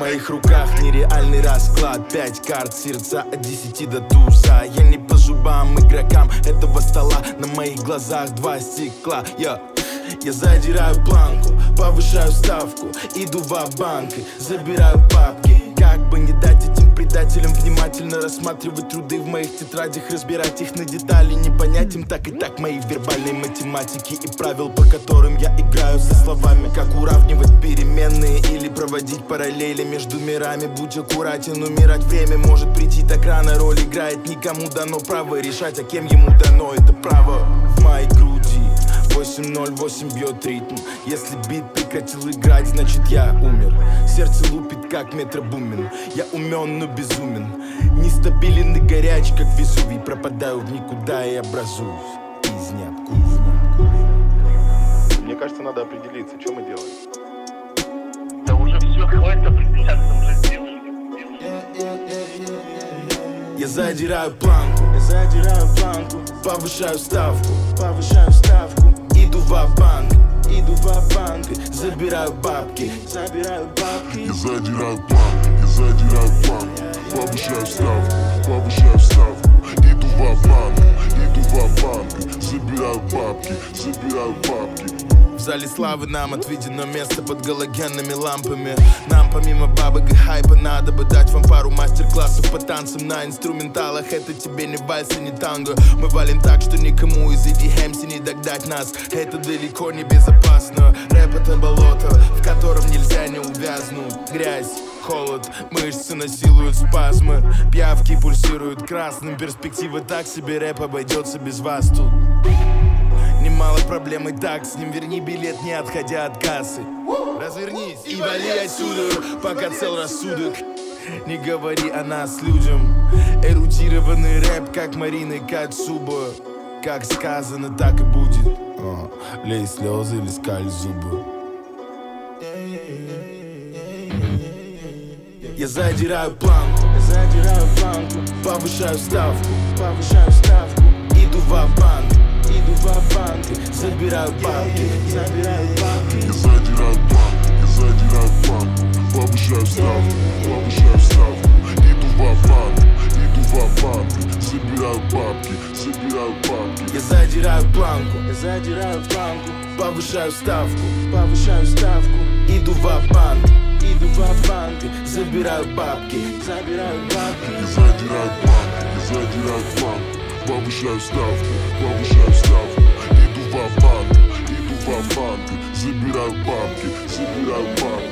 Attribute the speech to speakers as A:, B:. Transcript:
A: моих руках нереальный расклад. 5 карт сердца от 10 до туза. Я не по зубам игрокам этого стола. На моих глазах 2 стекла. Я задираю планку, повышаю ставку, иду ва-банк и забираю папки. Как бы не дать этим предателям внимательно рассматривать труды в моих тетрадях, разбирать их на детали, не понять им так и так мои вербальные математики и правил, по которым я играю со словами. Как уравнивать переменные или проводить параллели между мирами. Будь аккуратен, умирать время может прийти так рано. Роль играет, никому дано право решать, а кем ему дано это право. В моей груди 808 бьет ритм. Если бит прекратил играть, значит я умер. Сердце лупит как метробумен. Я умен, но безумен. Нестабилен и горяч, как Везувий. Пропадаю в никуда и образуюсь из ниоткуда.
B: Мне кажется, надо определиться, что мы делаем.
C: Да уже все, хватит определяться, уже сделали.
A: Я задираю планку, повышаю ставку, иду ва-банк, и забираю бабки.
D: Я задираю планку, повышаю ставку, иду ва-банк, забираю бабки.
A: В зале славы нам отведено место под галогенными лампами. Нам помимо бабок и хайпа надо бы дать вам пару мастер-классов по танцам на инструменталах. Это тебе не вальс и не танго. Мы валим так, что никому из EDM не догнать нас. Это далеко не безопасно. Рэп — это болото, в котором нельзя не увязнуть. Грязь, холод, мышцы насилуют спазмы. Пиявки пульсируют красным. Перспектива так себе, рэп обойдется без вас тут. Немало проблем и так с ним. Верни билет, не отходя от кассы. Развернись и вали отсюда, пока цел рассудок. Не говори о нас людям. Эрудированный рэп, как Марина Кацуба. Как сказано, так и будет. Лей слезы или скаль зубы. Я задираю планку, повышаю ставку, иду ва-банк, забираю бабки.
D: Я задираю планку, повышаю ставку, иду ва-банк, забираю бабки.
A: Я задираю планку, повышаю ставку, иду ва-банк, забираю бабки.
D: Я задираю планку, повышаю ставку, иду ва-банк, забираю бабки.